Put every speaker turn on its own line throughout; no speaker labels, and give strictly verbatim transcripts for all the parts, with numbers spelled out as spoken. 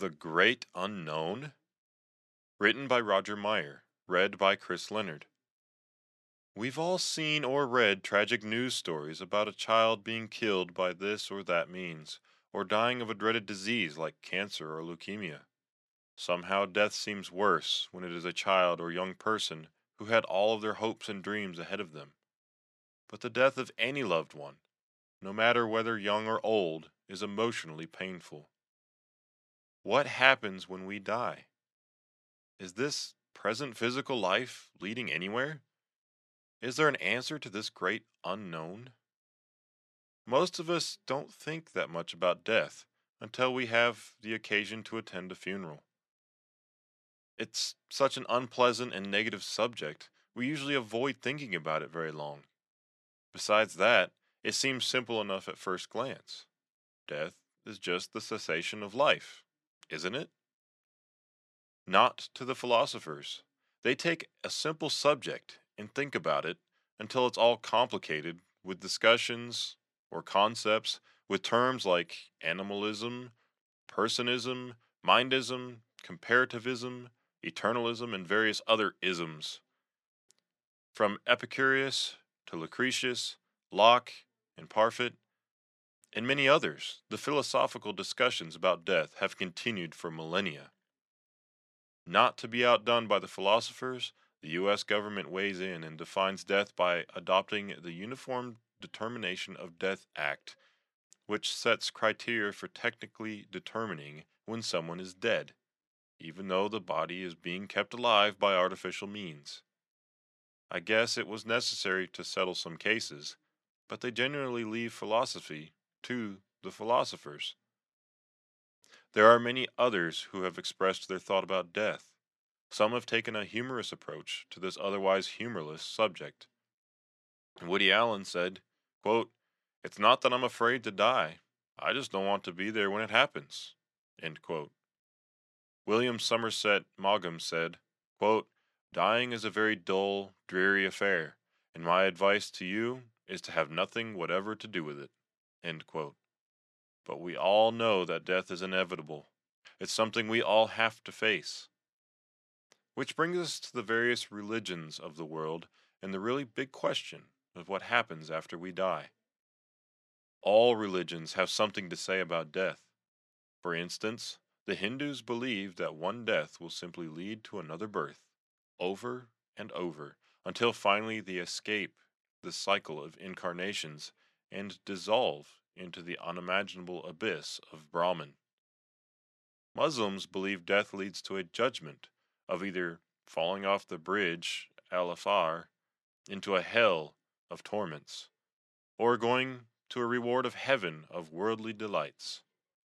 The Great Unknown? Written by Roger Meyer, read by Chris Leonard. We've all seen or read tragic news stories about a child being killed by this or that means, or dying of a dreaded disease like cancer or leukemia. Somehow death seems worse when it is a child or young person who had all of their hopes and dreams ahead of them. But the death of any loved one, no matter whether young or old, is emotionally painful. What happens when we die? Is this present physical life leading anywhere? Is there an answer to this great unknown? Most of us don't think that much about death until we have the occasion to attend a funeral. It's such an unpleasant and negative subject, we usually avoid thinking about it very long. Besides that, it seems simple enough at first glance. Death is just the cessation of life, isn't it? Not to the philosophers. They take a simple subject and think about it until it's all complicated with discussions or concepts with terms like animalism, personism, mindism, comparativism, eternalism, and various other isms. From Epicurus to Lucretius, Locke, and Parfit, and many others, the philosophical discussions about death have continued for millennia. Not to be outdone by the philosophers, the U S government weighs in and defines death by adopting the Uniform Determination of Death Act, which sets criteria for technically determining when someone is dead, even though the body is being kept alive by artificial means. I guess it was necessary to settle some cases, but they generally leave philosophy to the philosophers. There are many others who have expressed their thought about death. Some have taken a humorous approach to this otherwise humorless subject. Woody Allen said, quote, "It's not that I'm afraid to die. I just don't want to be there when it happens." End quote. William Somerset Maugham said, quote, "Dying is a very dull, dreary affair, and my advice to you is to have nothing whatever to do with it." End quote. But we all know that death is inevitable. It's something we all have to face. Which brings us to the various religions of the world and the really big question of what happens after we die. All religions have something to say about death. For instance, the Hindus believe that one death will simply lead to another birth, over and over, until finally they escape the cycle of incarnations and dissolve into the unimaginable abyss of Brahman. Muslims believe death leads to a judgment of either falling off the bridge, al-Afar, into a hell of torments, or going to a reward of heaven of worldly delights.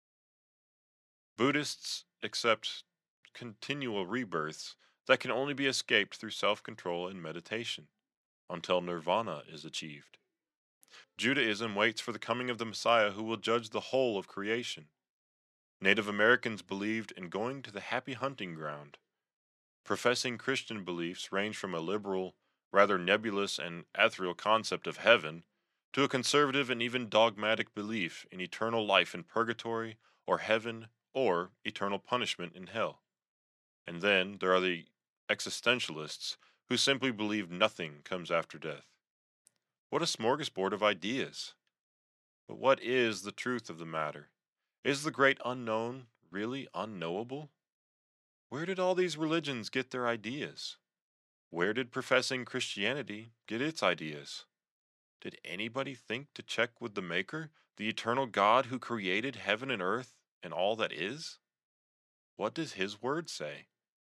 Buddhists accept continual rebirths that can only be escaped through self-control and meditation, until nirvana is achieved. Judaism waits for the coming of the Messiah who will judge the whole of creation. Native Americans believed in going to the happy hunting ground. Professing Christian beliefs range from a liberal, rather nebulous and ethereal concept of heaven to a conservative and even dogmatic belief in eternal life in purgatory or heaven or eternal punishment in hell. And then there are the existentialists who simply believe nothing comes after death. What a smorgasbord of ideas! But what is the truth of the matter? Is the great unknown really unknowable? Where did all these religions get their ideas? Where did professing Christianity get its ideas? Did anybody think to check with the Maker, the eternal God who created heaven and earth and all that is? What does His Word say?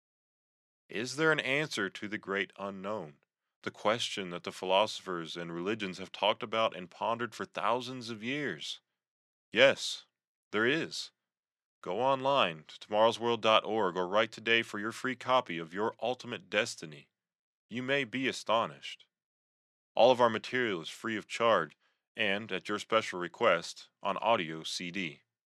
Is there an answer to the great unknown? The question that the philosophers and religions have talked about and pondered for thousands of years? Yes, there is. Go online to tomorrows world dot org or write today for your free copy of Your Ultimate Destiny. You may be astonished. All of our material is free of charge and, at your special request, on audio C D.